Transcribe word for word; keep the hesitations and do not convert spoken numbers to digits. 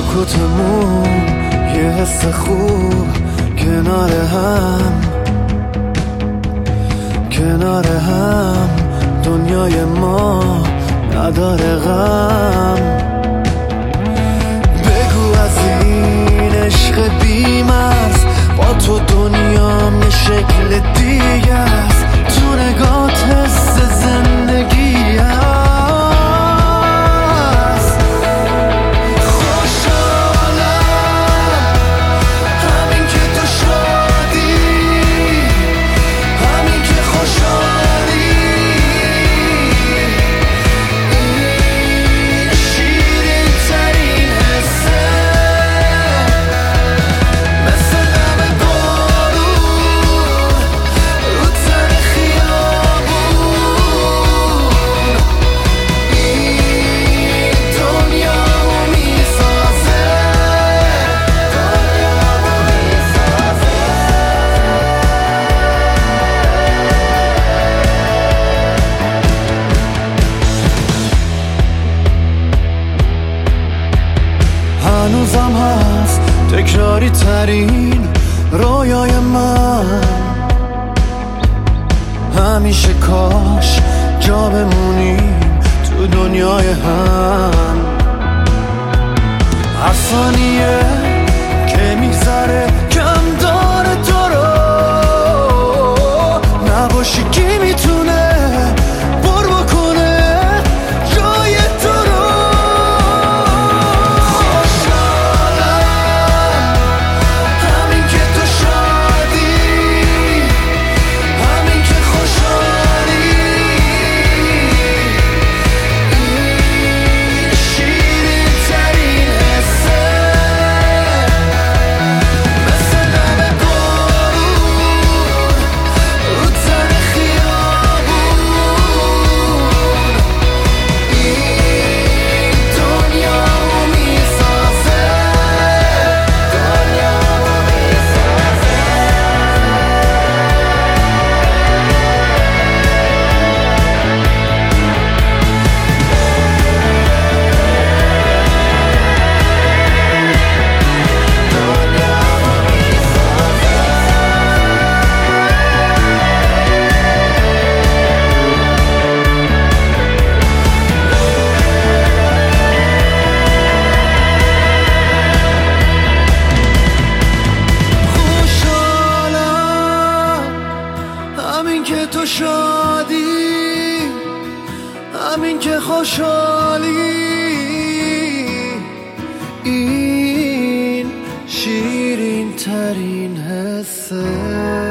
سکوتمون یه حس خوب کنار هم، کنار هم دنیای ما نداره غم. بگو از این عشق بی‌مرز با تو دنیام یه شکل دیگه است، تو نگات حس زندگی است. خوشحالم همین که تو شادی، همین که خوشحالی، این شیرین ترین حسه، مثل دم بارون رو تن خیابون، این دنیامو میسازه، دنیامو میسازه. هنوزم هست تکراری ترین رویای من، همیشه کاش جا بمونیم تو دنیای هم. هر ثانیه که میگذره کم داره تو رو، نباشی کی میتونه پر بکنه جای تو رو. خوشحالم همین که تو شادی، همین که خوشحالی، این شیرین ترین حسه، مثل دم بارون رو تن خیابون، این دنیامو میسازه، دنیامو میسازه. خوشحالم همین که تو شادی، همین که خوشحالی، این شیرین ترین حسه.